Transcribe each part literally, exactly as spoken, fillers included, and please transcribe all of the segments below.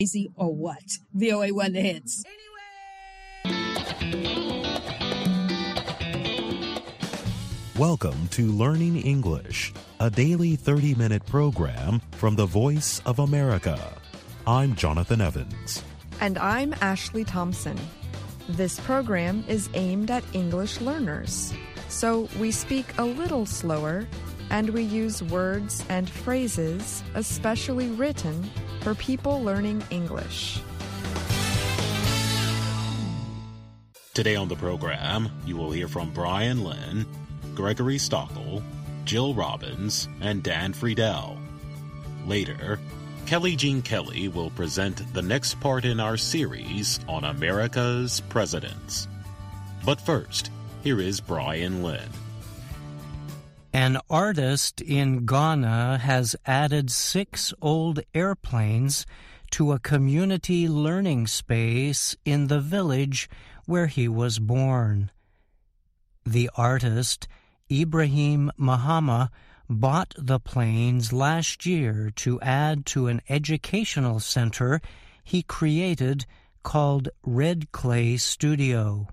Easy or what? V O A One The Hits. Welcome to Learning English, a daily thirty-minute program from the Voice of America. I'm Jonathan Evans. And I'm Ashley Thompson. This program is aimed at English learners, so we speak a little slower and we use words and phrases especially written for people learning English. Today on the program, you will hear from Brian Lynn, Gregory Stockel, Jill Robbins, and Dan Friedel. Later, Kelly Jean Kelly will present the next part in our series on America's presidents. But first, here is Brian Lynn. An artist in Ghana has added six old airplanes to a community learning space in the village where he was born. The artist, Ibrahim Mahama, bought the planes last year to add to an educational center he created called Red Clay Studio.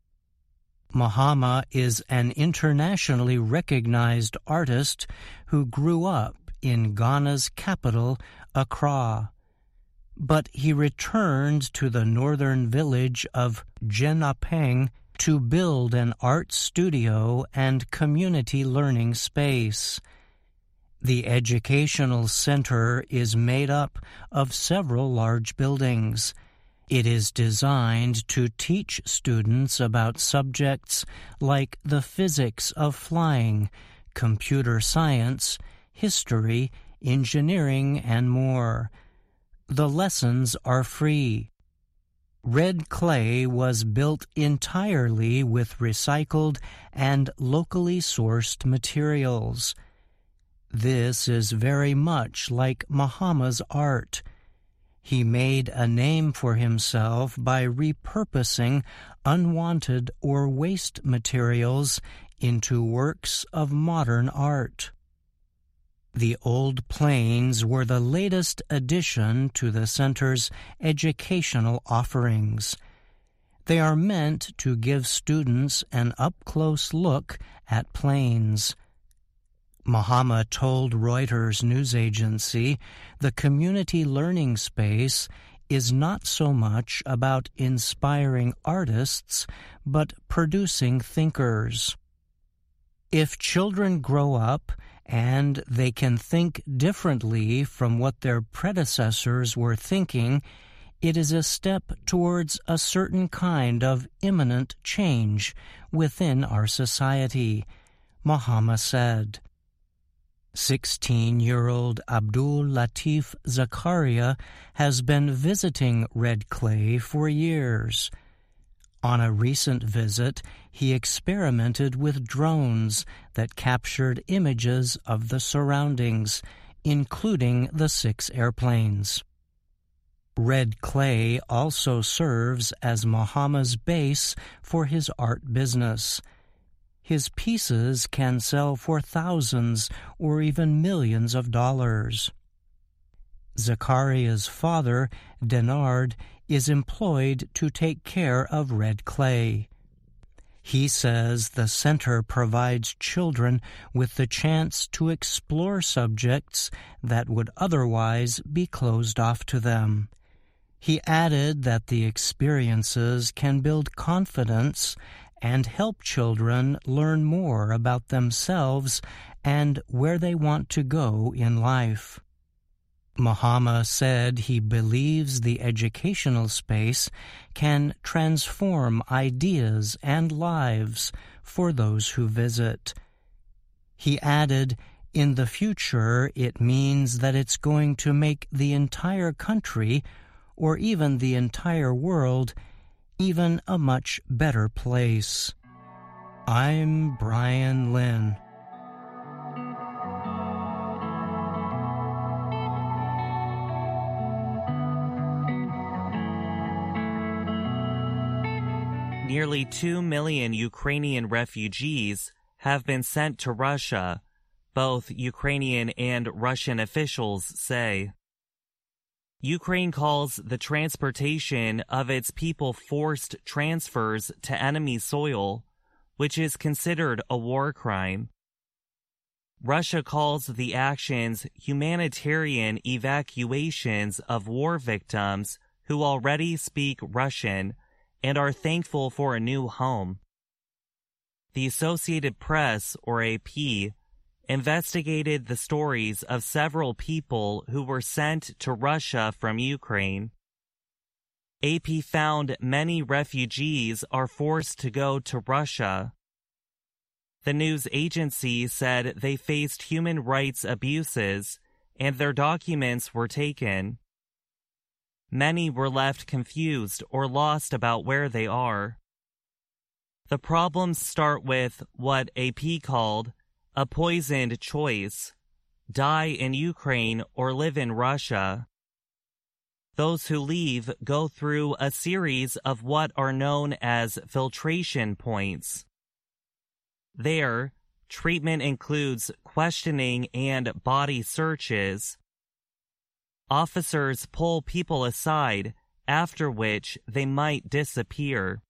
Mahama is an internationally recognized artist who grew up in Ghana's capital, Accra. But he returned to the northern village of Jenapeng to build an art studio and community learning space. The educational center is made up of several large buildings. It is designed to teach students about subjects like the physics of flying, computer science, history, engineering, and more. The lessons are free. Red Clay was built entirely with recycled and locally sourced materials. This is very much like Mahama's art. He made a name for himself by repurposing unwanted or waste materials into works of modern art. The old planes were the latest addition to the center's educational offerings. They are meant to give students an up-close look at planes. Mahama told Reuters news agency the community learning space is not so much about inspiring artists, but producing thinkers. If children grow up and they can think differently from what their predecessors were thinking, it is a step towards a certain kind of imminent change within our society, Mahama said. Sixteen-year-old Abdul Latif Zakaria has been visiting Red Clay for years. On a recent visit, he experimented with drones that captured images of the surroundings, including the six airplanes. Red Clay also serves as Mahama's base for his art business. His pieces can sell for thousands or even millions of dollars. Zakaria's father, Denard, is employed to take care of Red Clay. He says the center provides children with the chance to explore subjects that would otherwise be closed off to them. He added that the experiences can build confidence and help children learn more about themselves and where they want to go in life. Mahama said he believes the educational space can transform ideas and lives for those who visit. He added, in the future, it means that it's going to make the entire country, or even the entire world, even a much better place. I'm Brian Lynn. Nearly two million Ukrainian refugees have been sent to Russia, both Ukrainian and Russian officials say. Ukraine calls the transportation of its people forced transfers to enemy soil, which is considered a war crime. Russia calls the actions humanitarian evacuations of war victims who already speak Russian and are thankful for a new home. The Associated Press, or A P, investigated the stories of several people who were sent to Russia from Ukraine. A P found many refugees are forced to go to Russia. The news agency said they faced human rights abuses and their documents were taken. Many were left confused or lost about where they are. The problems start with what A P called a poisoned choice: die in Ukraine or live in Russia. Those who leave go through a series of what are known as filtration points. There, treatment includes questioning and body searches. Officers pull people aside, after which they might disappear.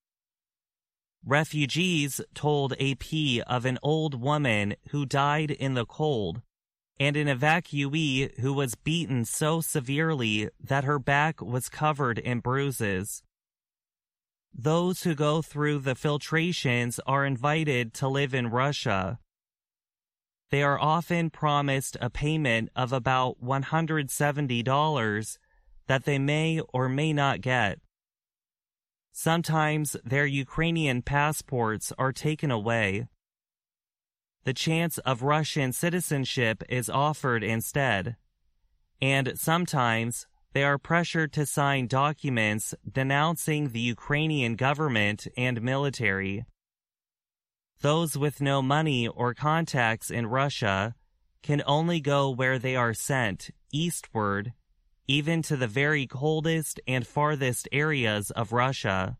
Refugees told A P of an old woman who died in the cold, and an evacuee who was beaten so severely that her back was covered in bruises. Those who go through the filtrations are invited to live in Russia. They are often promised a payment of about one hundred seventy dollars that they may or may not get. Sometimes their Ukrainian passports are taken away. The chance of Russian citizenship is offered instead, and sometimes they are pressured to sign documents denouncing the Ukrainian government and military. Those with no money or contacts in Russia can only go where they are sent, eastward, even to the very coldest and farthest areas of Russia.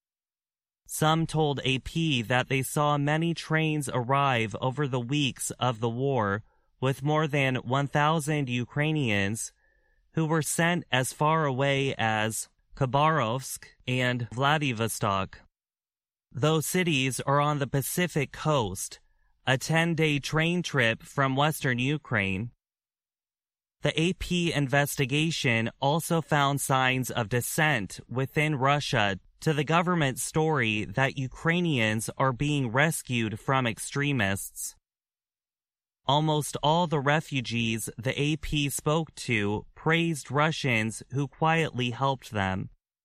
Some told A P that they saw many trains arrive over the weeks of the war with more than one thousand Ukrainians who were sent as far away as Khabarovsk and Vladivostok. Those cities are on the Pacific coast, a ten-day train trip from western Ukraine. The A P investigation also found signs of dissent within Russia to the government's story that Ukrainians are being rescued from extremists. Almost all the refugees the A P spoke to praised Russians who quietly helped them.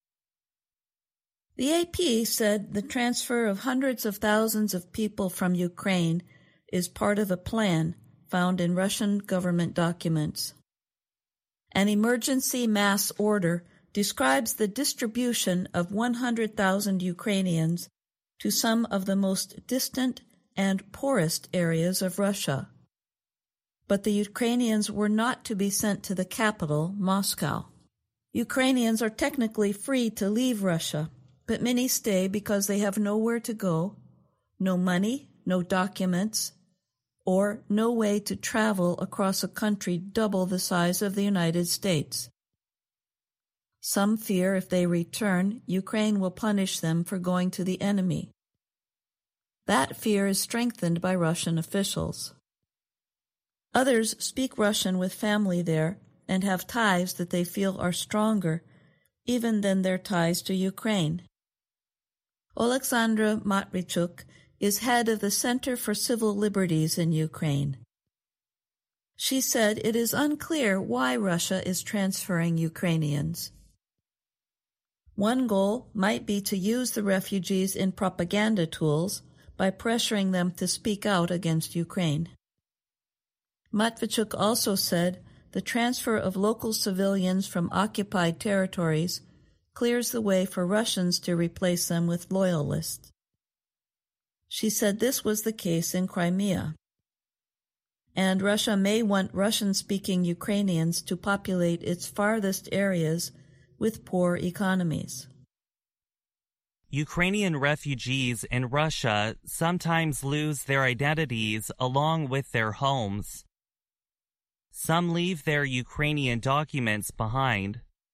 The A P said the transfer of hundreds of thousands of people from Ukraine is part of a plan found in Russian government documents. An emergency mass order describes the distribution of one hundred thousand Ukrainians to some of the most distant and poorest areas of Russia. But the Ukrainians were not to be sent to the capital, Moscow. Ukrainians are technically free to leave Russia, but many stay because they have nowhere to go, no money, no documents, or no way to travel across a country double the size of the United States. Some fear if they return, Ukraine will punish them for going to the enemy. That fear is strengthened by Russian officials. Others speak Russian with family there and have ties that they feel are stronger even than their ties to Ukraine. Oleksandra Matvichuk is head of the Center for Civil Liberties in Ukraine. She said it is unclear why Russia is transferring Ukrainians. One goal might be to use the refugees in propaganda tools by pressuring them to speak out against Ukraine. Matvichuk also said the transfer of local civilians from occupied territories clears the way for Russians to replace them with loyalists. She said this was the case in Crimea, and Russia may want Russian-speaking Ukrainians to populate its farthest areas with poor economies. Ukrainian refugees in Russia sometimes lose their identities along with their homes. Some leave their Ukrainian documents behind.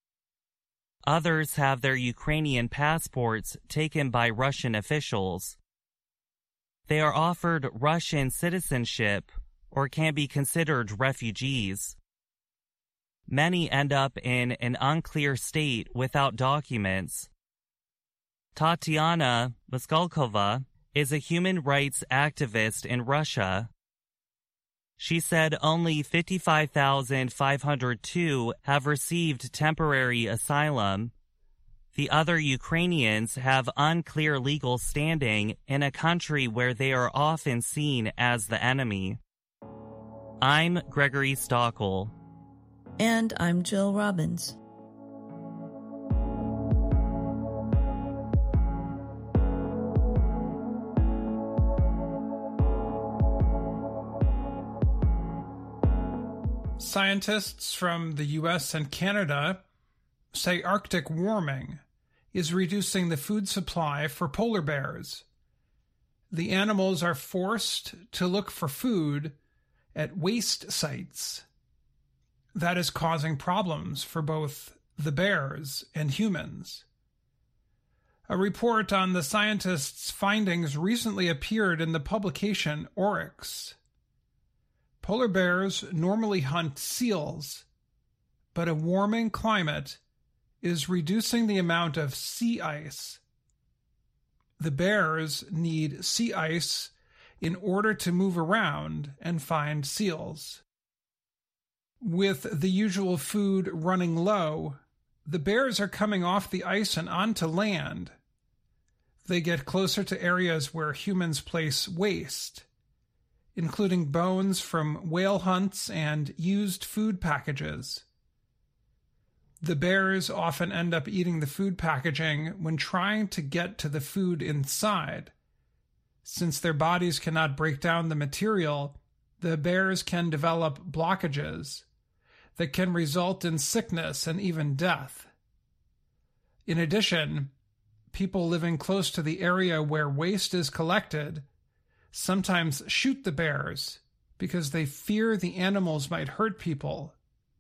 Others have their Ukrainian passports taken by Russian officials. They are offered Russian citizenship or can be considered refugees. Many end up in an unclear state without documents. Tatiana Moskalkova is a human rights activist in Russia. She said only fifty-five thousand five hundred two have received temporary asylum. The other Ukrainians have unclear legal standing in a country where they are often seen as the enemy. I'm Gregory Stockel. And I'm Jill Robbins. Scientists from the U S and Canada say Arctic warming is reducing the food supply for polar bears. The animals are forced to look for food at waste sites. That is causing problems for both the bears and humans. A report on the scientists' findings recently appeared in the publication Oryx. Polar bears normally hunt seals, but a warming climate is reducing the amount of sea ice. The bears need sea ice in order to move around and find seals. With the usual food running low, the bears are coming off the ice and onto land. They get closer to areas where humans place waste, including bones from whale hunts and used food packages. The bears often end up eating the food packaging when trying to get to the food inside. Since their bodies cannot break down the material, the bears can develop blockages that can result in sickness and even death. In addition, people living close to the area where waste is collected sometimes shoot the bears because they fear the animals might hurt people.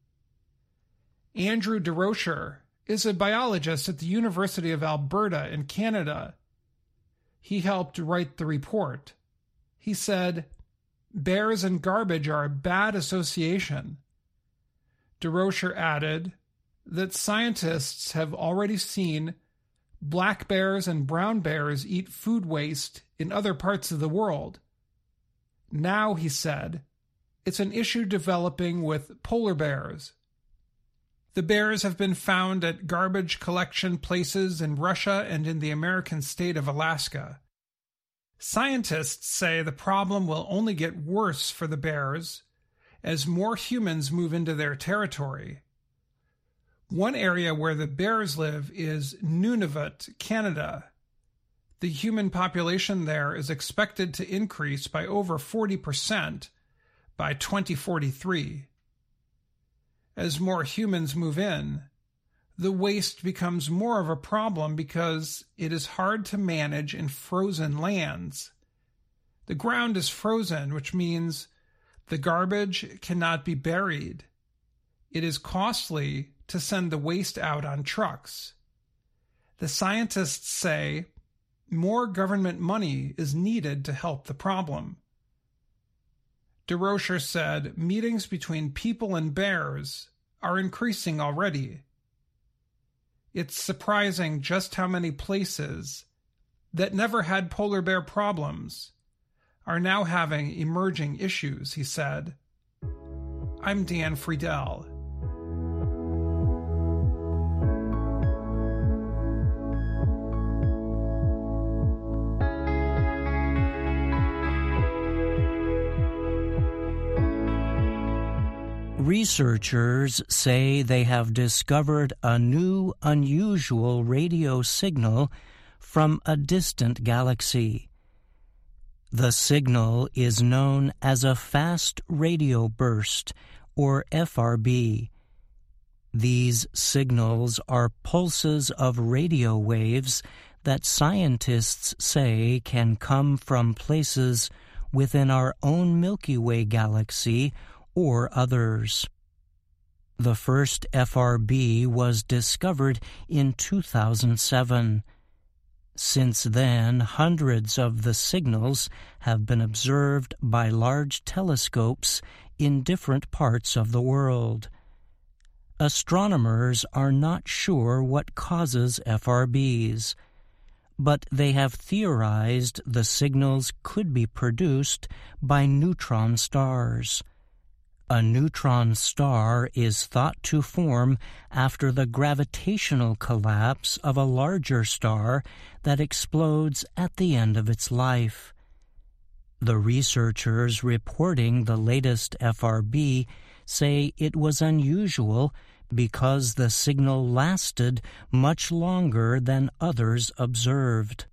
Andrew DeRocher is a biologist at the University of Alberta in Canada. He helped write the report. He said, "Bears and garbage are a bad association." DeRocher added that scientists have already seen black bears and brown bears eat food waste in other parts of the world. Now, he said, it's an issue developing with polar bears. The bears have been found at garbage collection places in Russia and in the American state of Alaska. Scientists say the problem will only get worse for the bears as more humans move into their territory. One area where the bears live is Nunavut, Canada. The human population there is expected to increase by over forty percent by twenty forty-three. As more humans move in, the waste becomes more of a problem because it is hard to manage in frozen lands. The ground is frozen, which means the garbage cannot be buried. It is costly to send the waste out on trucks. The scientists say more government money is needed to help the problem. DeRocher said meetings between people and bears are increasing already. It's surprising just how many places that never had polar bear problems are now having emerging issues, he said. I'm Dan Friedel. Researchers say they have discovered a new, unusual radio signal from a distant galaxy. The signal is known as a fast radio burst, or F R B. These signals are pulses of radio waves that scientists say can come from places within our own Milky Way galaxy or others. The first F R B was discovered in two thousand seven. Since then, hundreds of the signals have been observed by large telescopes in different parts of the world. Astronomers are not sure what causes F R Bs, but they have theorized the signals could be produced by neutron stars. A neutron star is thought to form after the gravitational collapse of a larger star that explodes at the end of its life. The researchers reporting the latest F R B say it was unusual because the signal lasted much longer than others observed.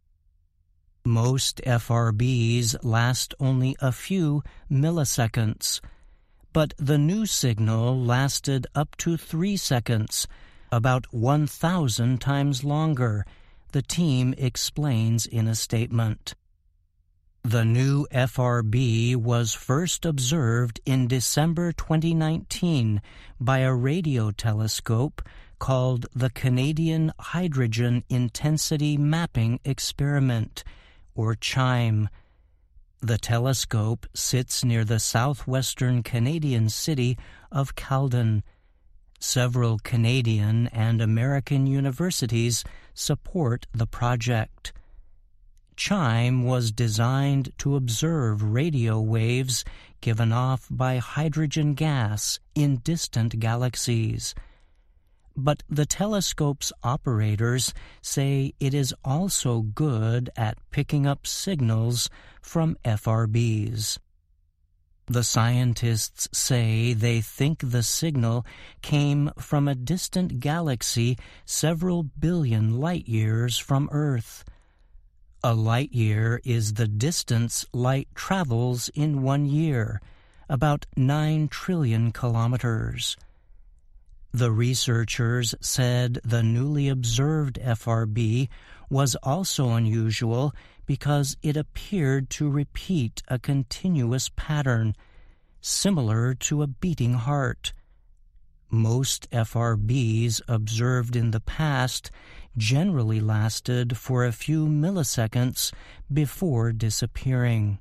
Most F R Bs last only a few milliseconds, but the new signal lasted up to three seconds, about one thousand times longer, the team explains in a statement. The new F R B was first observed in December twenty nineteen by a radio telescope called the Canadian Hydrogen Intensity Mapping Experiment, or CHIME. The telescope sits near the southwestern Canadian city of Caledon. Several Canadian and American universities support the project. CHIME was designed to observe radio waves given off by hydrogen gas in distant galaxies. But the telescope's operators say it is also good at picking up signals from F R Bs. The scientists say they think the signal came from a distant galaxy several billion light-years from Earth. A light-year is the distance light travels in one year, about nine trillion kilometers. The researchers said the newly observed F R B was also unusual because it appeared to repeat a continuous pattern, similar to a beating heart. Most F R Bs observed in the past generally lasted for a few milliseconds before disappearing.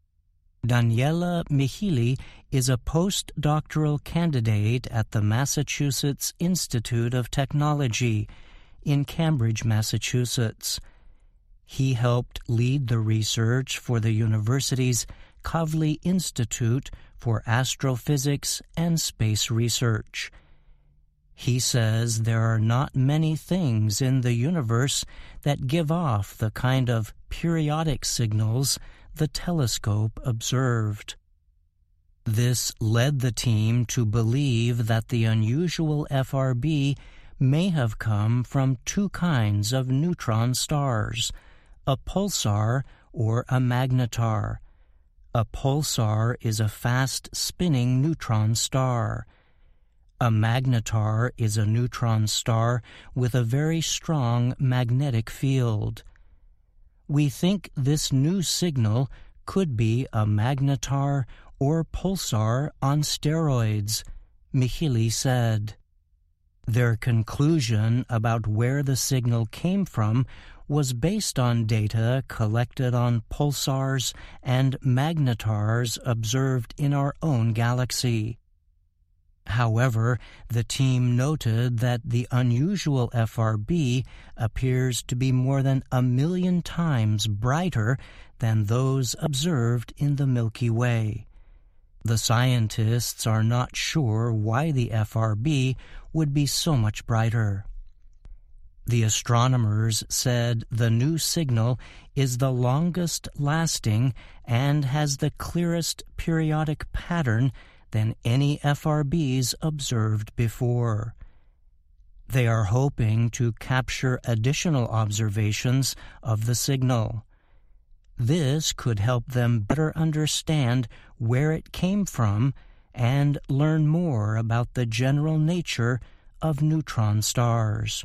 Daniela Mihili is a postdoctoral candidate at the Massachusetts Institute of Technology in Cambridge, Massachusetts. He helped lead the research for the university's Kavli Institute for Astrophysics and Space Research. He says there are not many things in the universe that give off the kind of periodic signals the telescope observed. This led the team to believe that the unusual F R B may have come from two kinds of neutron stars, a pulsar or a magnetar. A pulsar is a fast-spinning neutron star. A magnetar is a neutron star with a very strong magnetic field. We think this new signal could be a magnetar or pulsar on steroids, Mihili said. Their conclusion about where the signal came from was based on data collected on pulsars and magnetars observed in our own galaxy. However, the team noted that the unusual F R B appears to be more than a million times brighter than those observed in the Milky Way. The scientists are not sure why the F R B would be so much brighter. The astronomers said the new signal is the longest lasting and has the clearest periodic pattern than any F R Bs observed before. They are hoping to capture additional observations of the signal. This could help them better understand where it came from and learn more about the general nature of neutron stars.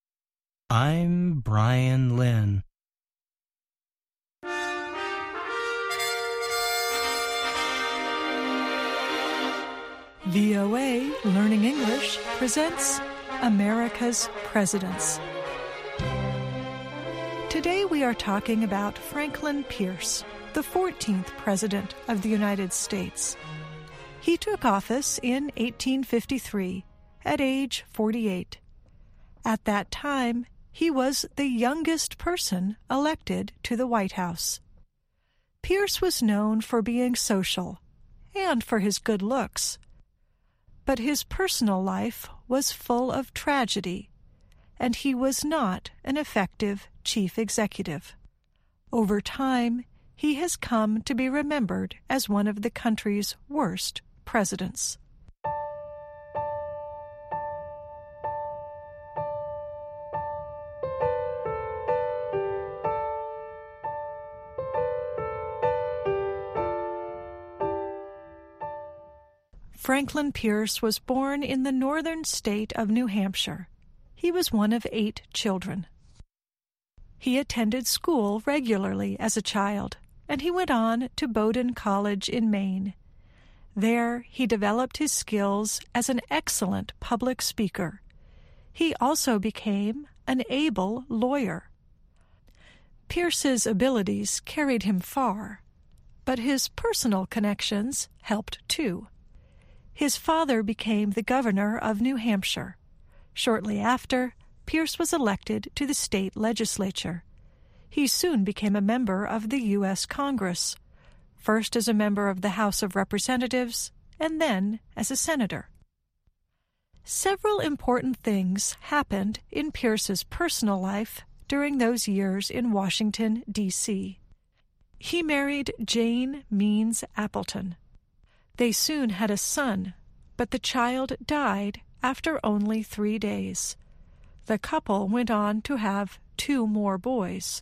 I'm Brian Lynn. V O A Learning English presents America's Presidents. Today we are talking about Franklin Pierce, the fourteenth President of the United States. He took office in eighteen fifty-three at age forty-eight. At that time, he was the youngest person elected to the White House. Pierce was known for being social and for his good looks. But his personal life was full of tragedy, and he was not an effective chief executive. Over time, he has come to be remembered as one of the country's worst presidents. Franklin Pierce was born in the northern state of New Hampshire. He was one of eight children. He attended school regularly as a child, and he went on to Bowdoin College in Maine. There, he developed his skills as an excellent public speaker. He also became an able lawyer. Pierce's abilities carried him far, but his personal connections helped too. His father became the governor of New Hampshire. Shortly after, Pierce was elected to the state legislature. He soon became a member of the U S Congress, first as a member of the House of Representatives and then as a senator. Several important things happened in Pierce's personal life during those years in Washington, D C He married Jane Means Appleton. They soon had a son, but the child died after only three days. The couple went on to have two more boys.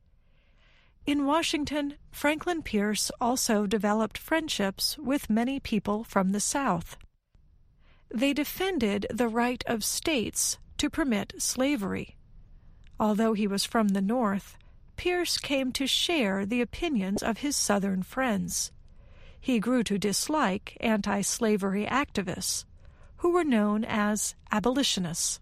In Washington, Franklin Pierce also developed friendships with many people from the South. They defended the right of states to permit slavery. Although he was from the North, Pierce came to share the opinions of his Southern friends. He grew to dislike anti-slavery activists, who were known as abolitionists.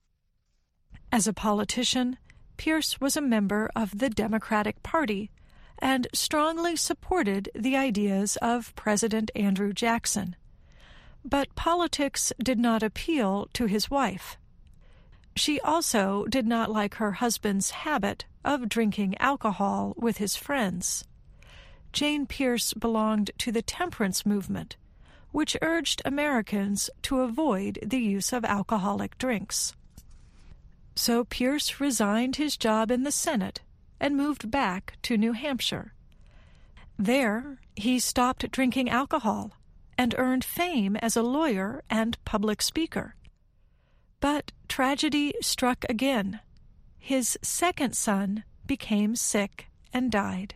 As a politician, Pierce was a member of the Democratic Party and strongly supported the ideas of President Andrew Jackson. But politics did not appeal to his wife. She also did not like her husband's habit of drinking alcohol with his friends. Jane Pierce belonged to the temperance movement, which urged Americans to avoid the use of alcoholic drinks. So Pierce resigned his job in the Senate and moved back to New Hampshire. There, he stopped drinking alcohol and earned fame as a lawyer and public speaker. But tragedy struck again. His second son became sick and died.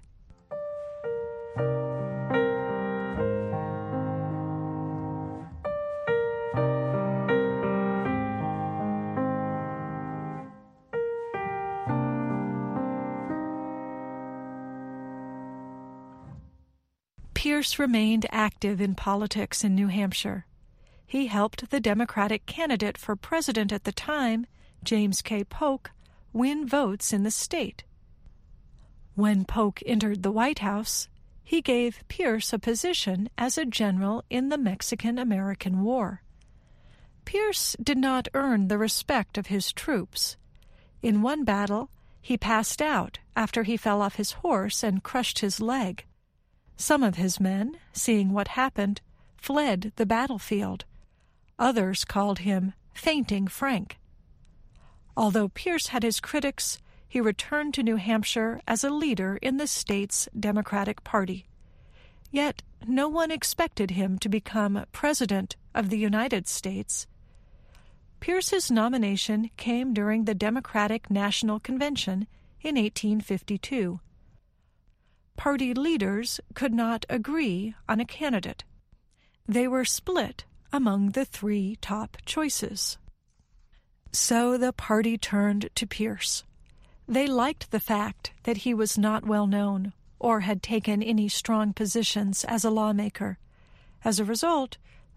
Pierce remained active in politics in New Hampshire. He helped the Democratic candidate for president at the time, James K. Polk, win votes in the state. When Polk entered the White House, he gave Pierce a position as a general in the Mexican-American War. Pierce did not earn the respect of his troops. In one battle, he passed out after he fell off his horse and crushed his leg. Some of his men, seeing what happened, fled the battlefield. Others called him Fainting Frank. Although Pierce had his critics, he returned to New Hampshire as a leader in the state's Democratic Party. Yet no one expected him to become President of the United States. Pierce's nomination came during the Democratic National Convention in eighteen fifty-two. Party leaders could not agree on a candidate. They were split among the three top choices. So the party turned to Pierce. They liked the fact that he was not well known or had taken any strong positions as a lawmaker. As a result,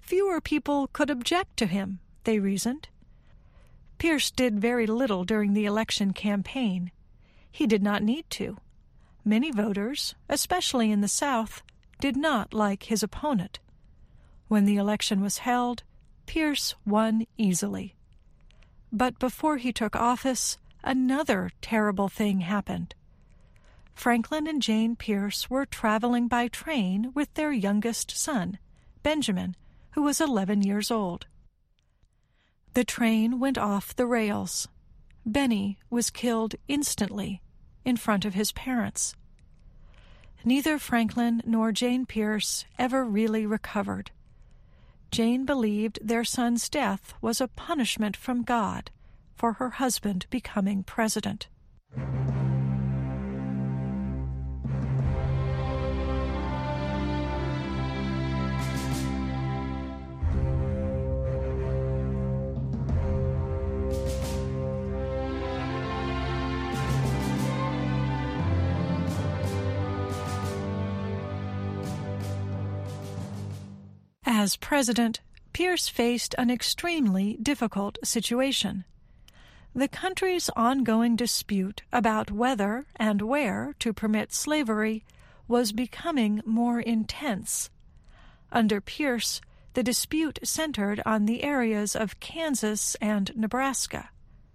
fewer people could object to him, they reasoned. Pierce did very little during the election campaign. He did not need to. Many voters, especially in the South, did not like his opponent. When the election was held, Pierce won easily. But before he took office, another terrible thing happened. Franklin and Jane Pierce were traveling by train with their youngest son, Benjamin, who was eleven years old. The train went off the rails. Benny was killed instantly in front of his parents. Neither Franklin nor Jane Pierce ever really recovered. Jane believed their son's death was a punishment from God for her husband becoming president. As president, Pierce faced an extremely difficult situation. The country's ongoing dispute about whether and where to permit slavery was becoming more intense. Under Pierce, the dispute centered on the areas of Kansas and Nebraska.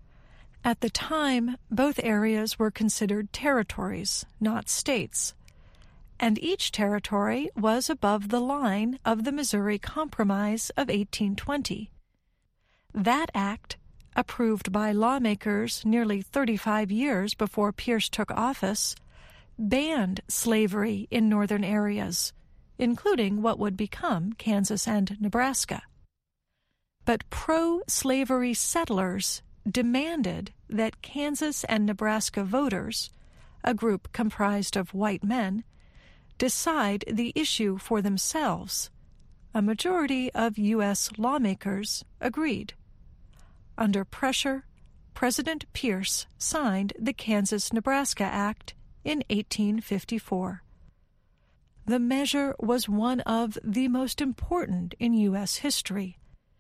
At the time, both areas were considered territories, not states, and each territory was above the line of the Missouri Compromise of eighteen twenty. That act, approved by lawmakers nearly thirty-five years before Pierce took office, banned slavery in northern areas, including what would become Kansas and Nebraska. But pro-slavery settlers demanded that Kansas and Nebraska voters, a group comprised of white men, decide the issue for themselves. A majority of U S lawmakers agreed. Under pressure, President Pierce signed the Kansas-Nebraska Act in eighteen fifty-four. The measure was one of the most important in U S history.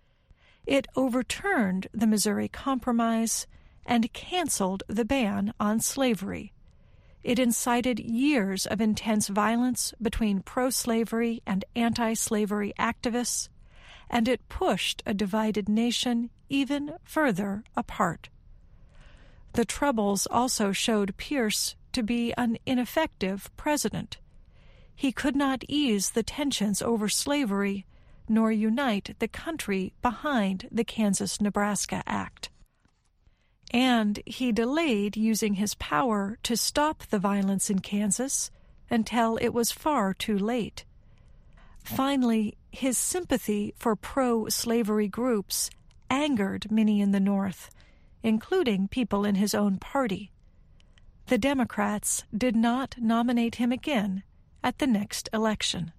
It overturned the Missouri Compromise and canceled the ban on slavery. It incited years of intense violence between pro-slavery and anti-slavery activists, and it pushed a divided nation even further apart. The Troubles also showed Pierce to be an ineffective president. He could not ease the tensions over slavery, nor unite the country behind the Kansas-Nebraska Act. And he delayed using his power to stop the violence in Kansas until it was far too late. Finally, his sympathy for pro-slavery groups angered many in the North, including people in his own party. The Democrats did not nominate him again at the next election.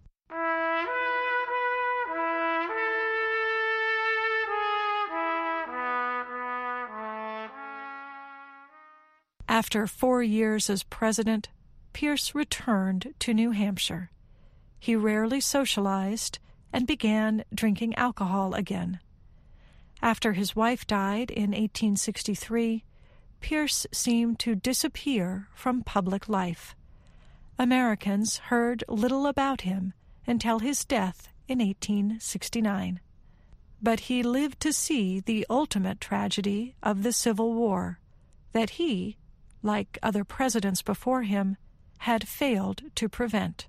After four years as president, Pierce returned to New Hampshire. He rarely socialized and began drinking alcohol again. After his wife died in eighteen sixty-three, Pierce seemed to disappear from public life. Americans heard little about him until his death in eighteen sixty-nine. But he lived to see the ultimate tragedy of the Civil War, that he, like other presidents before him, had failed to prevent.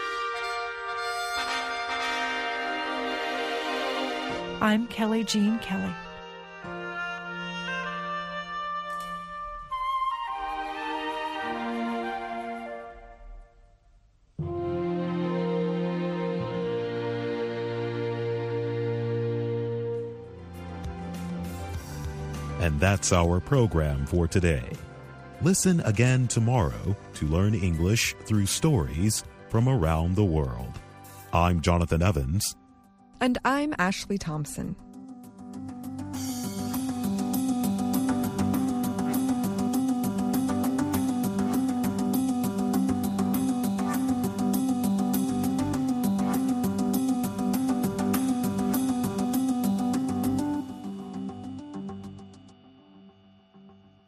I'm Kelly Jean Kelly. And that's our program for today. Listen again tomorrow to learn English through stories from around the world. I'm Jonathan Evans. And I'm Ashley Thompson.